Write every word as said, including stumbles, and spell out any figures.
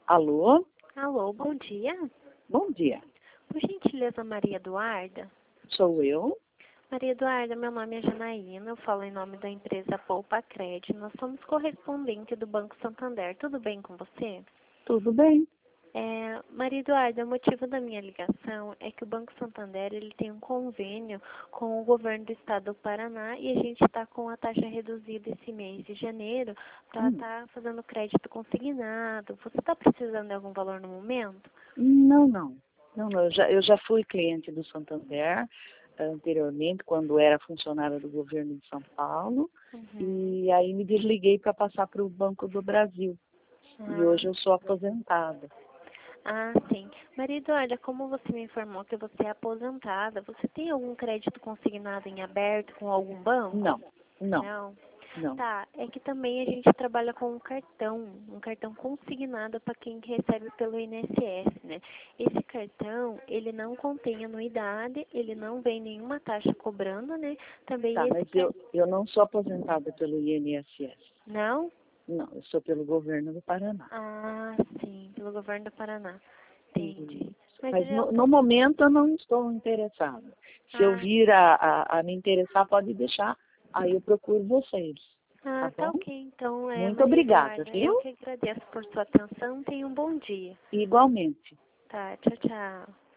Alô? Alô, bom dia. Bom dia. Por gentileza, Maria Eduarda. Sou eu. Maria Eduarda, meu nome é Janaína, eu falo em nome da empresa Poupa Crédito. Nós somos correspondente do Banco Santander. Tudo bem com você? Tudo bem? É, Maria Eduarda, o motivo da minha ligação é que o Banco Santander ele tem um convênio com o governo do estado do Paraná e a gente está com a taxa reduzida esse mês de janeiro para Hum. estar tá fazendo crédito consignado. Você está precisando de algum valor no momento? Não, não. Não, não. Eu já, eu já fui cliente do Santander anteriormente, quando era funcionária do governo de São Paulo, Uhum. e aí me desliguei para passar para o Banco do Brasil. E Ah. hoje eu sou aposentada. Ah, sim. Maria Eduarda, como você me informou que você é aposentada, você tem algum crédito consignado em aberto com algum banco? Não, não, Não? não. Tá, é que também a gente trabalha com um cartão, um cartão consignado para quem recebe pelo I N S S, né? Esse cartão, ele não contém anuidade, ele não vem nenhuma taxa cobrando, né? Também Tá, esse mas cartão... eu, eu não sou aposentada pelo I N S S. Não? Não, eu sou pelo governo do Paraná. Ah, sim, pelo governo do Paraná. Entendi. Isso. Mas Mas ele é no, um no pouco... momento eu não estou interessada. Se eu Ah, vir a, a, a me interessar, pode deixar. Aí eu procuro vocês. Tá Ah, tá bom? ok. Então, é, Muito Maria obrigada, Eduarda, viu? eu que agradeço por sua atenção. Tenha um bom dia. Igualmente. Tá, tchau, tchau.